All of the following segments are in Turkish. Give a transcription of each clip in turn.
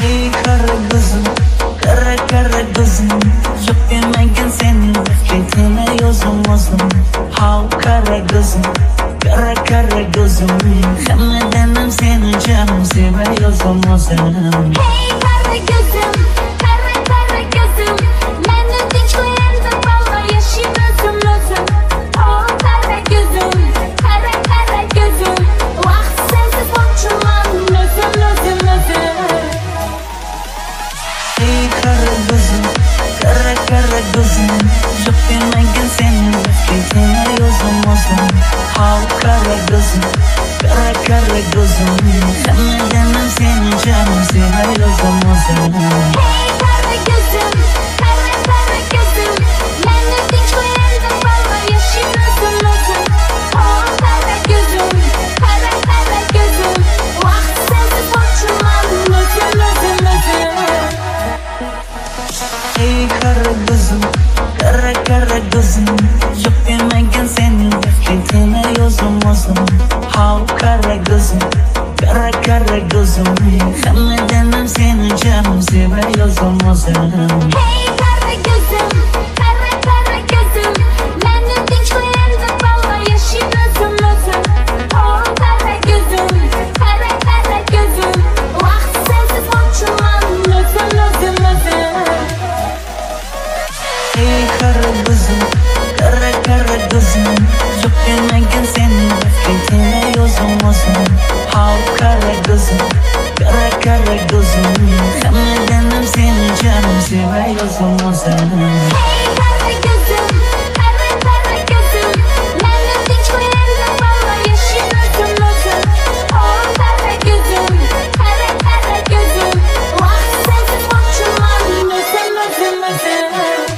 Ey kara gözüm, kara kara gözüm, yok demegen senin nefretine yozum ozum. Hav kara gözüm, kara kara gözüm, hammadanam seni canım seviyorum ozum. Hey kara gözüm, kara kara gözüm, meni tinch qo'yardi valla yashim o'zim o'zim. Oh kara gözüm, kara kara gözüm, vaqt sensiz borchiman o'zim o'zim o'zim. Ey kara gözüm, kara kara gözüm, yok demegen senin nefretine yozum ozum. Hav kara gözüm, kara kara gözüm, hammadanam seni canım seviyorum ozum. Hey kara gözüm, kara kara gözüm, meni tinch qo'yardi valla yashim o'zim o'zim. Oh kara gözüm, kara kara gözüm, vaqt sensiz borchiman o'zim o'zim o'zim. Ey kara gözüm, kara kara gözüm, yok demegen senin nefretine yozum ozum. Hav kara gözüm, kara kara gözüm, hammadanam seni canım seviyorum ozum. Hey kara gözüm, kara kara gözüm, meni tinch qo'yardi valla yashim o'zim o'zim. Oh kara gözüm, kara kara gözüm, vaqt sensiz borchiman o'zim o'zim o'zim. Ey kara gözüm, kara kara gözüm, yok demegen senin nefretine yozum ozum. Hav kara gözüm, kara kara gözüm, hammadanam seni canım seviyorum ozum. Hey kara gözüm, kara kara gözüm, meni tinch qo'yardi valla yashim o'zim o'zim. Oh kara gözüm, kara kara gözüm, vaqt sensiz borchiman o'zim o'zim o'zim.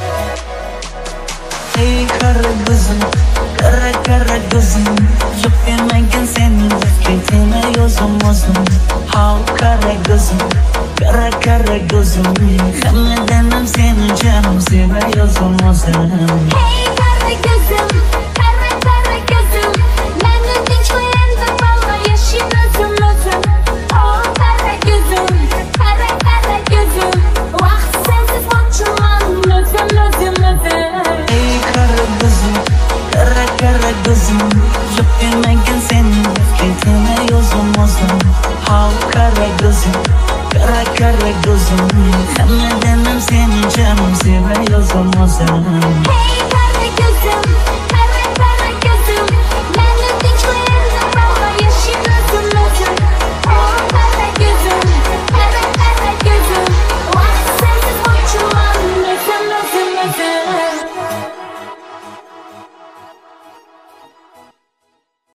Ey kara gözüm, kara kara gözüm, yok demegen senin nefretine yozum ozum. Hav kara gözüm, kara kara gözüm, hammadanam seni canım seviyorum ozum. Hey kara gözüm, kara kara gözüm, meni tinch qo'yardi valla yashim o'zim o'zim. Oh kara gözüm, kara kara gözüm, vaqt sensiz borchiman o'zim o'zim o'zim. Ey kara gözüm, kara kara gözüm, yok demegen senin nefretine yozum ozum. Hav kara gözüm, kara kara gözüm, hammadanam seni canım seviyorum ozum. Hey